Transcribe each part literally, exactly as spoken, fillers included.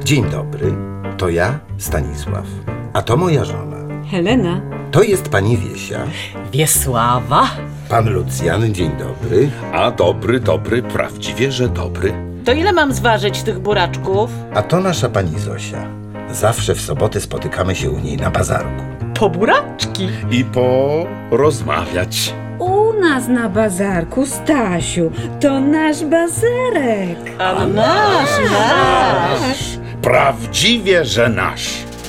Dzień dobry, to ja, Stanisław, a to moja żona. Helena. To jest pani Wiesia. Wiesława. Pan Lucjan, dzień dobry. A dobry, dobry, prawdziwie, że dobry. To ile mam zważyć tych buraczków? A to nasza pani Zosia. Zawsze w soboty spotykamy się u niej na bazarku. Po buraczki. I porozmawiać. U nas na bazarku, Stasiu, to nasz bazarek. A nasz, nasz. Prawdziwie, że nasz.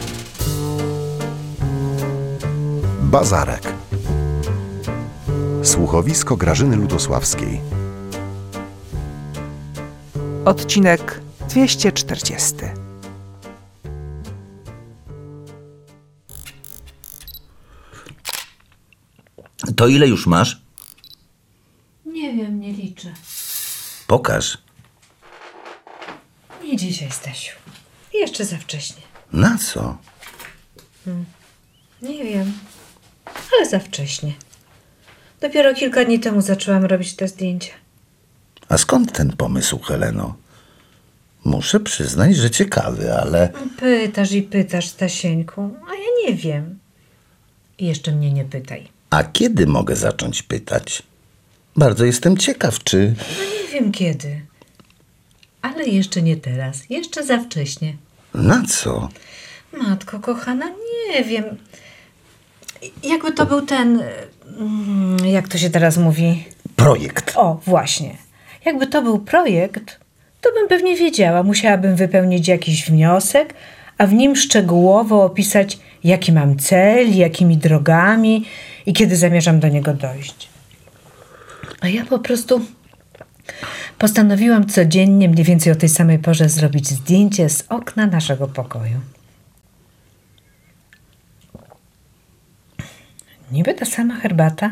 Bazarek. Słuchowisko Grażyny Lutosławskiej. Odcinek dwieście czterdziesty. To ile już masz? Nie wiem, nie liczę. Pokaż. Nie dzisiaj, Stasiu. Jeszcze za wcześnie. Na co? Hmm. Nie wiem, ale za wcześnie. Dopiero kilka dni temu zaczęłam robić te zdjęcia. A skąd ten pomysł, Heleno? Muszę przyznać, że ciekawy, ale... Pytasz i pytasz, Stasieńku, a ja nie wiem. I jeszcze mnie nie pytaj. A kiedy mogę zacząć pytać? Bardzo jestem ciekaw, czy... No nie wiem kiedy. Ale jeszcze nie teraz. Jeszcze za wcześnie. Na co? Matko kochana, nie wiem. Jakby to był ten... Jak to się teraz mówi? Projekt. O, właśnie. Jakby to był projekt, to bym pewnie wiedziała. Musiałabym wypełnić jakiś wniosek, a w nim szczegółowo opisać, jaki mam cel, jakimi drogami i kiedy zamierzam do niego dojść. A ja po prostu postanowiłam codziennie mniej więcej o tej samej porze zrobić zdjęcie z okna naszego pokoju. Niby ta sama herbata.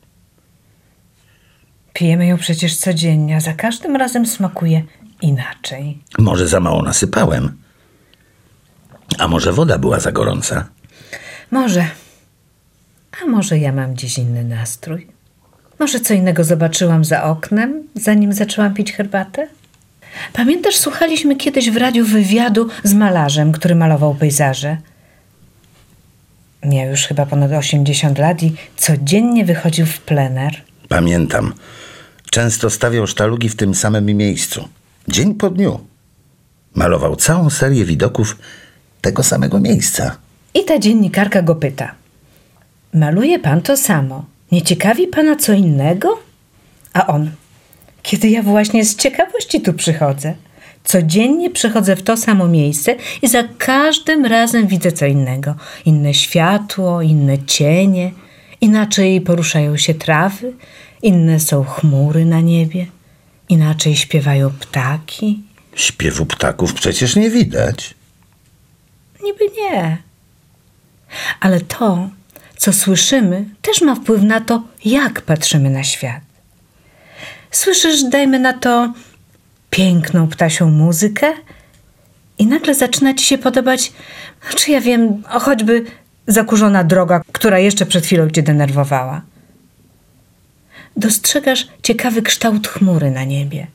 Pijemy ją przecież codziennie, a za każdym razem smakuje inaczej. Może za mało nasypałem. A może woda była za gorąca? Może. A może ja mam dziś inny nastrój? Może co innego zobaczyłam za oknem, zanim zaczęłam pić herbatę? Pamiętasz, słuchaliśmy kiedyś w radiu wywiadu z malarzem, który malował pejzaże? Miał już chyba ponad osiemdziesiąt lat i codziennie wychodził w plener. Pamiętam. Często stawiał sztalugi w tym samym miejscu. Dzień po dniu. Malował całą serię widoków tego samego miejsca. I ta dziennikarka go pyta. Maluje pan to samo. Nie ciekawi pana co innego? A on. Kiedy ja właśnie z ciekawości tu przychodzę. Codziennie przychodzę w to samo miejsce i za każdym razem widzę co innego. Inne światło, inne cienie. Inaczej poruszają się trawy. Inne są chmury na niebie. Inaczej śpiewają ptaki. Śpiewu ptaków przecież nie widać. Niby nie. Ale to, co słyszymy, też ma wpływ na to, jak patrzymy na świat. Słyszysz, dajmy na to, piękną ptasią muzykę i nagle zaczyna ci się podobać, znaczy ja wiem, choćby zakurzona droga, która jeszcze przed chwilą cię denerwowała. Dostrzegasz ciekawy kształt chmury na niebie.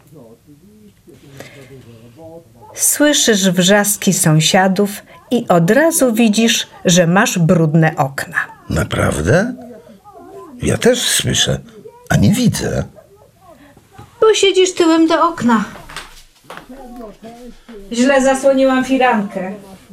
Słyszysz wrzaski sąsiadów i od razu widzisz, że masz brudne okna. Naprawdę? Ja też słyszę, a nie widzę. Bo siedzisz tyłem do okna. Źle zasłoniłam firankę.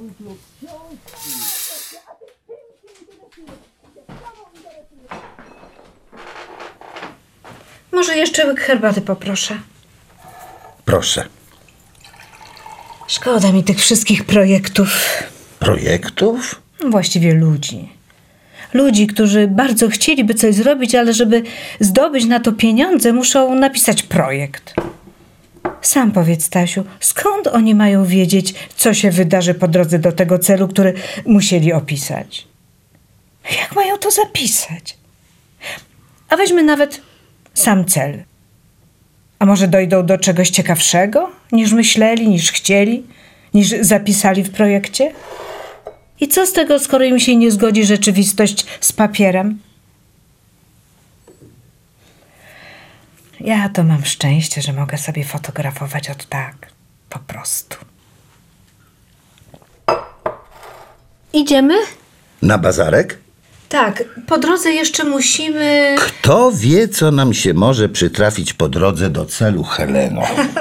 Może jeszcze łyk herbaty poproszę. Proszę. Szkoda mi tych wszystkich projektów. Projektów? Właściwie ludzi. Ludzi, którzy bardzo chcieliby coś zrobić, ale żeby zdobyć na to pieniądze, muszą napisać projekt. Sam powiedz, Stasiu, skąd oni mają wiedzieć, co się wydarzy po drodze do tego celu, który musieli opisać? Jak mają to zapisać? A weźmy nawet sam cel. A może dojdą do czegoś ciekawszego, niż myśleli, niż chcieli, niż zapisali w projekcie? I co z tego, skoro im się nie zgodzi rzeczywistość z papierem? Ja to mam szczęście, że mogę sobie fotografować od tak, po prostu. Idziemy? Na bazarek? Tak, po drodze jeszcze musimy... Kto wie, co nam się może przytrafić po drodze do celu, Heleno?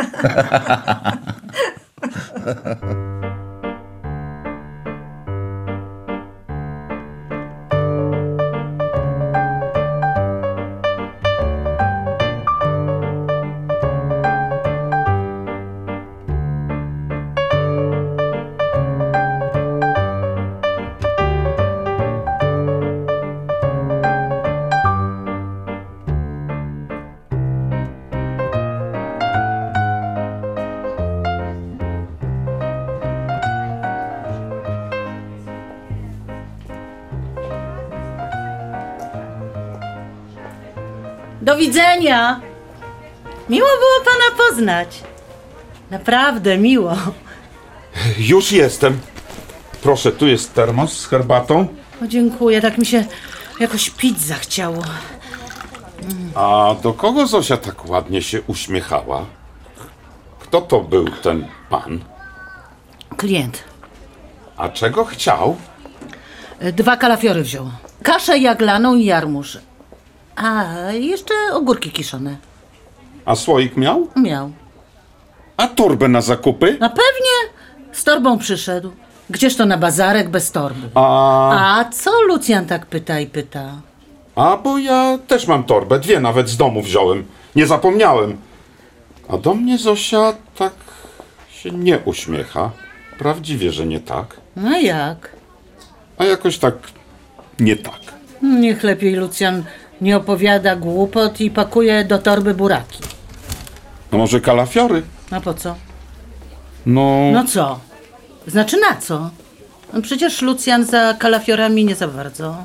Do widzenia! Miło było pana poznać. Naprawdę miło. Już jestem. Proszę, tu jest termos z herbatą. O, dziękuję, tak mi się jakoś pić zachciało. A do kogo Zosia tak ładnie się uśmiechała? Kto to był ten pan? Klient. A czego chciał? Dwa kalafiory wziął. Kaszę jaglaną i jarmuż. A, jeszcze ogórki kiszone. A słoik miał? Miał. A torbę na zakupy? A pewnie z torbą przyszedł. Gdzież to na bazarek bez torby? A, A co Lucjan tak pyta i pyta? a bo ja też mam torbę. Dwie nawet z domu wziąłem. Nie zapomniałem. A do mnie Zosia tak się nie uśmiecha. Prawdziwie, że nie tak. No jak? A jakoś tak nie tak. Niech lepiej Lucjan nie opowiada głupot i pakuje do torby buraki. No może kalafiory? A po co? No, No co? Znaczy na co? No przecież Lucjan za kalafiorami nie za bardzo.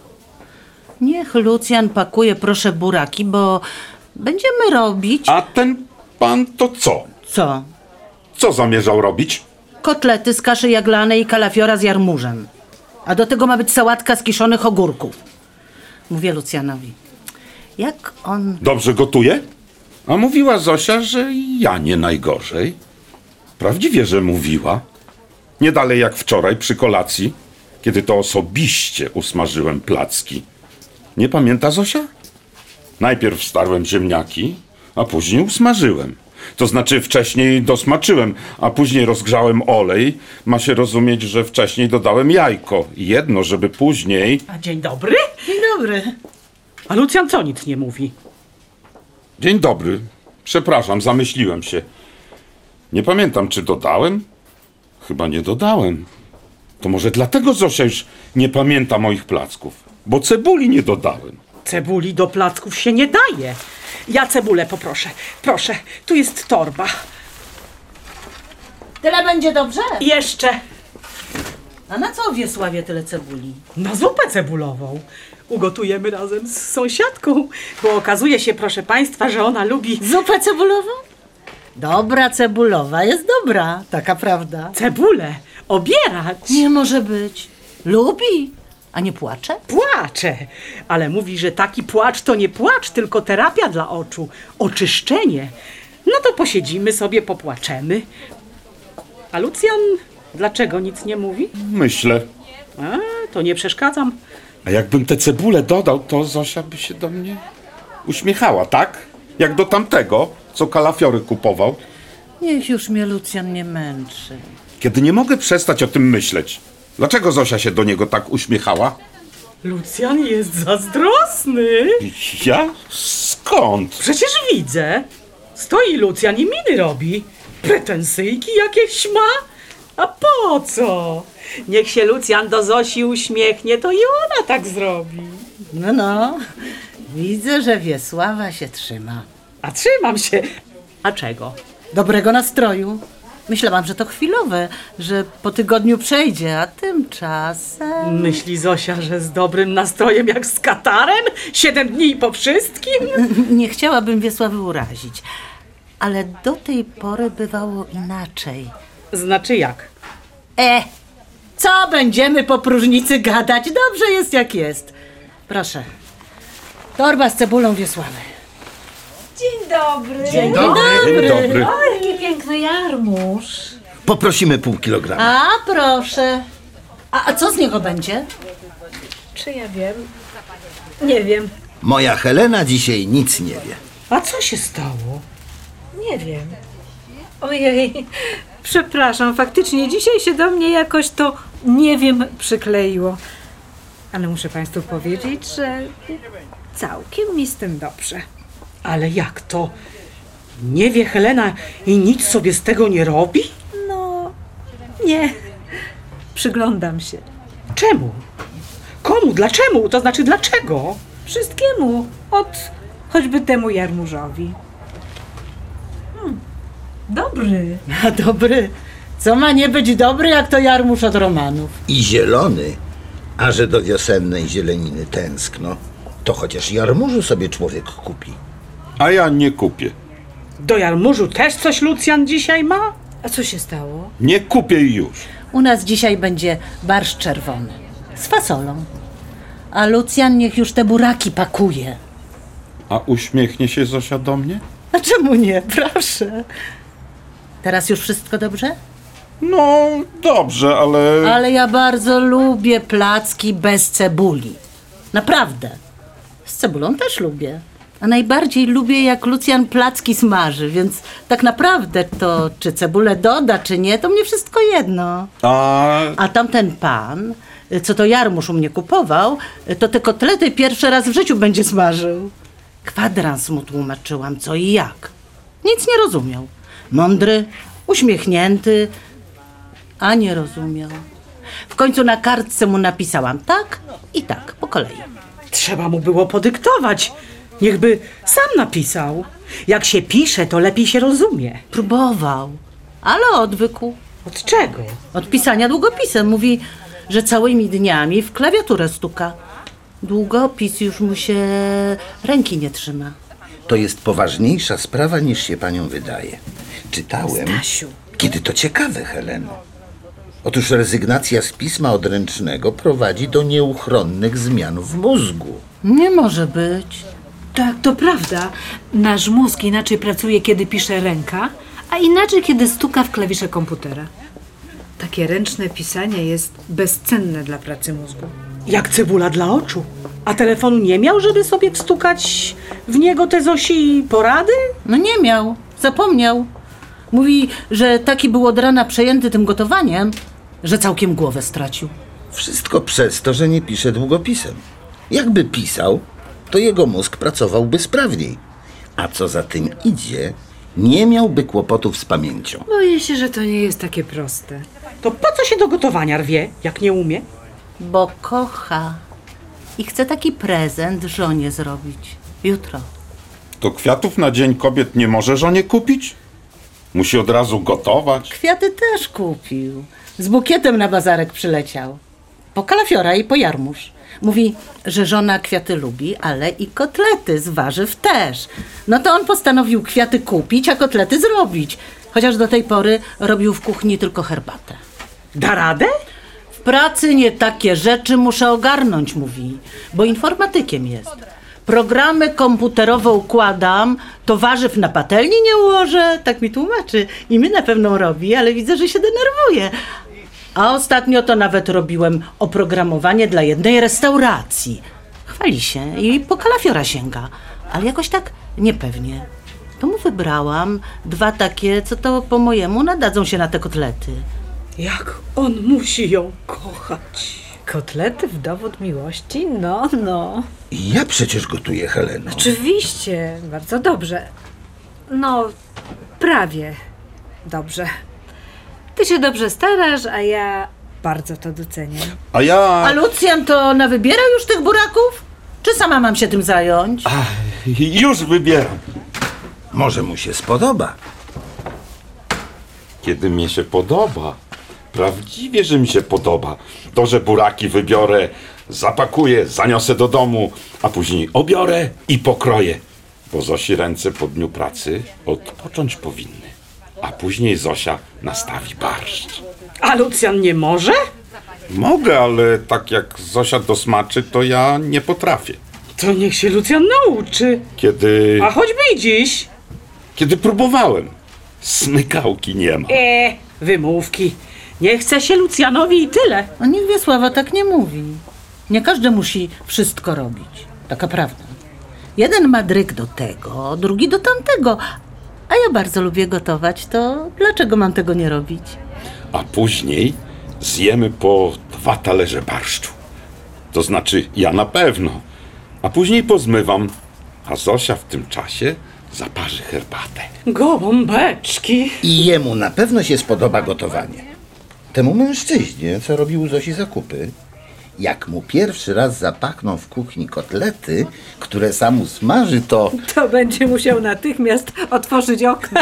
Niech Lucjan pakuje proszę buraki, bo będziemy robić... a ten pan to co? Co? Co zamierzał robić? Kotlety z kaszy jaglanej i kalafiora z jarmużem. A do tego ma być sałatka z kiszonych ogórków. Mówię Lucjanowi. Jak on... Dobrze gotuje? A mówiła Zosia, że ja nie najgorzej. Prawdziwie, że mówiła. Nie dalej jak wczoraj przy kolacji, kiedy to osobiście usmażyłem placki. Nie pamięta Zosia? Najpierw starłem ziemniaki, a później usmażyłem. To znaczy wcześniej dosmaczyłem, a później rozgrzałem olej. Ma się rozumieć, że wcześniej dodałem jajko. Jedno, żeby później... A dzień dobry? Dzień dobry. A Lucjan co nic nie mówi? Dzień dobry. Przepraszam, zamyśliłem się. Nie pamiętam, czy dodałem? Chyba nie dodałem. To może dlatego Zosia już nie pamięta moich placków. Bo cebuli nie dodałem. Cebuli do placków się nie daje. Ja cebulę poproszę. Proszę, tu jest torba. Tyle będzie dobrze? I jeszcze A na co Wiesławie tyle cebuli? na zupę cebulową. Ugotujemy razem z sąsiadką, bo okazuje się, proszę państwa, że ona lubi Zupę cebulową? Dobra cebulowa jest dobra, taka prawda. cebulę obierać. Nie może być. Lubi, a nie płacze? Płacze, ale mówi, że taki płacz to nie płacz, tylko terapia dla oczu, oczyszczenie. No to posiedzimy sobie, popłaczemy. A Lucjan dlaczego nic nie mówi? Myślę. A, to nie przeszkadzam. A jakbym tę cebulę dodał, to Zosia by się do mnie uśmiechała, tak? Jak do tamtego, co kalafiory kupował. Niech już mnie Lucjan nie męczy. Kiedy nie mogę przestać o tym myśleć. Dlaczego Zosia się do niego tak uśmiechała? Lucjan jest zazdrosny. Ja? Skąd? Przecież widzę. Stoi Lucjan i miny robi. Pretensyjki jakieś ma? A po co? Niech się Lucjan do Zosi uśmiechnie, to i ona tak zrobi. No, no. Widzę, że Wiesława się trzyma. A trzymam się. A czego? Dobrego nastroju. Myślałam, że to chwilowe, że po tygodniu przejdzie, a tymczasem... Myśli Zosia, że z dobrym nastrojem jak z katarem? Siedem dni i po wszystkim? Nie chciałabym Wiesławy urazić, ale do tej pory bywało inaczej. Znaczy jak? E, co będziemy po próżnicy gadać? Dobrze jest jak jest. Proszę, torba z cebulą Wiesławy. Dzień dobry. Dzień Dzień dobry. O, jaki piękny jarmuż. Poprosimy pół kilograma. A proszę. A, a co z niego będzie? Czy ja wiem? Nie wiem. Moja Helena dzisiaj nic nie wie. A co się stało? Nie wiem. Ojej, przepraszam, faktycznie dzisiaj się do mnie jakoś to nie wiem przykleiło. Ale muszę Państwu powiedzieć, że całkiem mi z tym dobrze. Ale jak to? Nie wie Helena i nic sobie z tego nie robi? No, nie. Przyglądam się. Czemu? Komu? Dlaczego? To znaczy dlaczego? Wszystkiemu. Od choćby temu jarmużowi. Hmm, dobry. A dobry. Co ma nie być dobry, jak to jarmuż od Romanów? I zielony, a że do wiosennej zieleniny tęskno, to chociaż jarmużu sobie człowiek kupi. A ja nie kupię. Do jarmużu też coś Lucjan dzisiaj ma? A co się stało? Nie kupię i już. U nas dzisiaj będzie barszcz czerwony. Z fasolą. A Lucjan niech już te buraki pakuje. A uśmiechnie się Zosia do mnie? A czemu nie? Proszę. Teraz już wszystko dobrze? No, dobrze, ale... Ale ja bardzo lubię placki bez cebuli. Naprawdę. Z cebulą też lubię. A najbardziej lubię, jak Lucjan placki smaży, więc tak naprawdę to, czy cebulę doda, czy nie, to mnie wszystko jedno. A... A tamten pan, co to jarmuż u mnie kupował, to te kotlety pierwszy raz w życiu będzie smażył. Kwadrans mu tłumaczyłam, co i jak. Nic nie rozumiał. Mądry, uśmiechnięty, a nie rozumiał. W końcu na kartce mu napisałam tak i tak, po kolei. Trzeba mu było podyktować. Niechby sam napisał. Jak się pisze, to lepiej się rozumie. Próbował, ale odwykł. Od czego? Od pisania długopisem. Mówi, że całymi dniami w klawiaturę stuka. Długopis już mu się ręki nie trzyma. To jest poważniejsza sprawa, niż się panią wydaje. Czytałem... Stasiu. Kiedy to ciekawe, Heleno. Otóż rezygnacja z pisma odręcznego prowadzi do nieuchronnych zmian w mózgu. Nie może być. Tak, to prawda. Nasz mózg inaczej pracuje, kiedy pisze ręka, a inaczej, kiedy stuka w klawisze komputera. Takie ręczne pisanie jest bezcenne dla pracy mózgu. Jak cebula dla oczu. A telefonu nie miał, żeby sobie wstukać w niego te Zosi porady? No nie miał, zapomniał. Mówi, że taki był od rana przejęty tym gotowaniem, że całkiem głowę stracił. Wszystko przez to, że nie pisze długopisem. Jakby pisał, to jego mózg pracowałby sprawniej. A co za tym idzie, nie miałby kłopotów z pamięcią. Boję się, że to nie jest takie proste. To po co się do gotowania rwie, jak nie umie? Bo kocha i chce taki prezent żonie zrobić. Jutro. To kwiatów na Dzień Kobiet nie może żonie kupić? Musi od razu gotować? Kwiaty też kupił. Z bukietem na bazarek przyleciał. Po kalafiora i po jarmuż. Mówi, że żona kwiaty lubi, ale i kotlety z warzyw też. No to on postanowił kwiaty kupić, a kotlety zrobić. Chociaż do tej pory robił w kuchni tylko herbatę. Da radę? W pracy nie takie rzeczy muszę ogarnąć, mówi, bo informatykiem jest. Programy komputerowe układam, to warzyw na patelni nie ułożę, tak mi tłumaczy. I my na pewno robi, ale widzę, że się denerwuje. A ostatnio to nawet robiłem oprogramowanie dla jednej restauracji. Chwali się i po kalafiora sięga, ale jakoś tak niepewnie. To mu wybrałam dwa takie, co to po mojemu nadadzą się na te kotlety. Jak on musi ją kochać. Kotlety w dowód miłości? No, no. Ja przecież gotuję, Heleno. Oczywiście, bardzo dobrze. No, prawie dobrze. Ty się dobrze starasz, a ja bardzo to doceniam. A ja... A Lucjan to nawybierał już tych buraków? Czy sama mam się tym zająć? Ach, już wybieram. Może mu się spodoba. Kiedy mnie się podoba, prawdziwie, że mi się podoba, to, że buraki wybiorę, zapakuję, zaniosę do domu, a później obiorę i pokroję. Bo Zosi ręce po dniu pracy odpocząć powinny. A później Zosia nastawi barszcz. A Lucjan nie może? Mogę, ale tak jak Zosia dosmaczy, to ja nie potrafię. To niech się Lucjan nauczy. Kiedy... A choćby i dziś. Kiedy próbowałem, smykałki nie ma. E, wymówki. Nie chce się Lucjanowi i tyle. No niech Wiesława tak nie mówi. Nie każdy musi wszystko robić. Taka prawda. Jeden ma dryg do tego, drugi do tamtego. A ja bardzo lubię gotować, to dlaczego mam tego nie robić? A później zjemy po dwa talerze barszczu. To znaczy ja na pewno. A później pozmywam, a Zosia w tym czasie zaparzy herbatę. Gołąbeczki. I jemu na pewno się spodoba gotowanie. Temu mężczyźnie, co robił u Zosi zakupy, jak mu pierwszy raz zapachną w kuchni kotlety, które sam usmaży, to... To będzie musiał natychmiast otworzyć okno.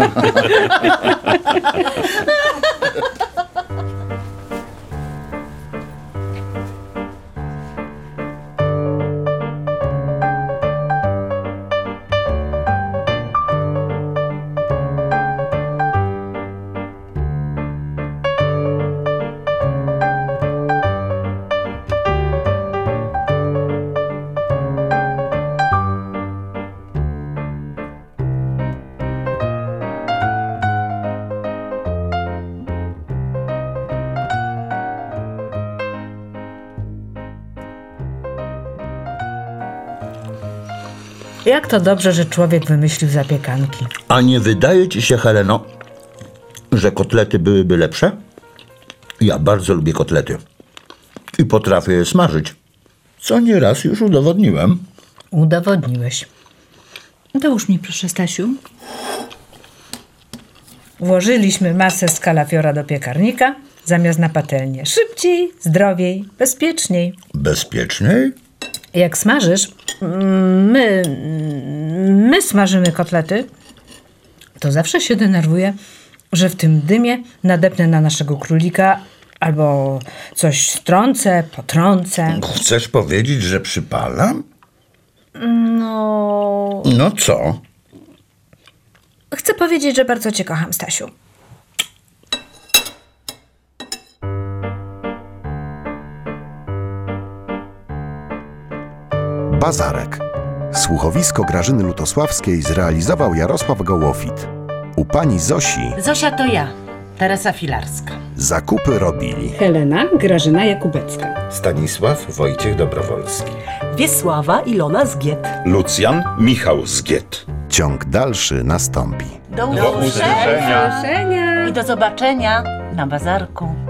Jak to dobrze, że człowiek wymyślił zapiekanki. A nie wydaje ci się, Heleno, że kotlety byłyby lepsze? Ja bardzo lubię kotlety. I potrafię je smażyć. Co nieraz już udowodniłem. Udowodniłeś. Dołóż mi proszę, Stasiu. Włożyliśmy masę z kalafiora do piekarnika zamiast na patelnię. Szybciej, zdrowiej, bezpieczniej. Bezpieczniej? Jak smażysz, my, my smażymy kotlety, to zawsze się denerwuję, że w tym dymie nadepnę na naszego królika albo coś strącę, potrącę. Chcesz powiedzieć, że przypalam? No... No co? Chcę powiedzieć, że bardzo cię kocham, Stasiu. Bazarek. Słuchowisko Grażyny Lutosławskiej zrealizował Jarosław Gołofit. U pani Zosi Zosia to ja, Teresa Filarska. zakupy robili Helena Grażyna Jakubecka. Stanisław Wojciech Dobrowolski. Wiesława Ilona Zgiet. Lucjan Michał Zgiet. Ciąg dalszy nastąpi. Do usłyszenia. I do zobaczenia na bazarku.